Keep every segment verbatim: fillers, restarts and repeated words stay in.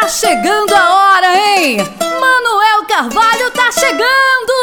Tá chegando a hora, hein? Manuel Carvalho tá chegando!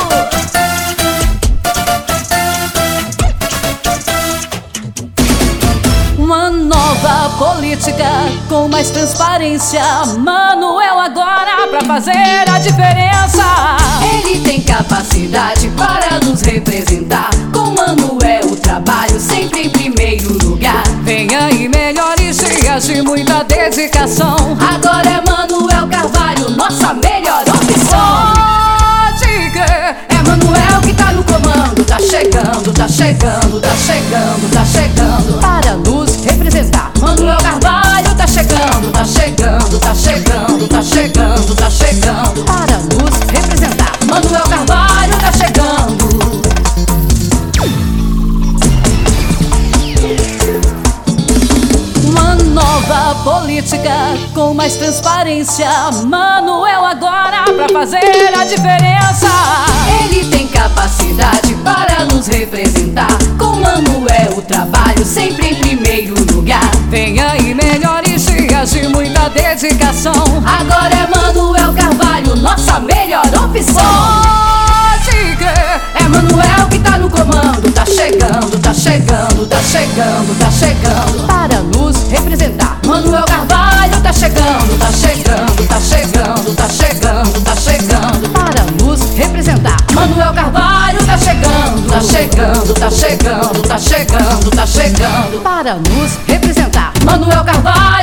Uma nova política com mais transparência. Manuel agora pra fazer a diferença. Ele tem capacidade para nos representar. Com Manuel o trabalho sempre em primeiro lugar. Vem aí melhores dias de muita dedicação. Agora é Manuel Carvalho, nossa melhor opção. Pode crer, é Manuel que tá no comando. Tá chegando, tá chegando, tá chegando, tá chegando para nos representar. Manuel Carvalho tá chegando, tá chegando, tá chegando, tá chegando, tá chegando para nos representar. Manuel Carvalho tá chegando. Uma nova política com mais transparência. Manuel agora pra fazer a diferença. Ele tem capacidade para nos representar. Com Manuel o trabalho sempre em primeiro lugar. Vem aí melhores dias de muita dedicação. Agora é Manuel Carvalho, nossa melhor opção. Pode crer, é Manuel que tá no comando. Tá chegando, tá chegando, tá chegando, tá chegando para nos representar. Manuel Carvalho tá chegando, tá chegando, tá chegando, tá chegando, tá chegando para nos representar. Manuel Carvalho tá chegando, tá chegando, tá chegando, tá chegando, tá chegando para nos representar. Manuel Carvalho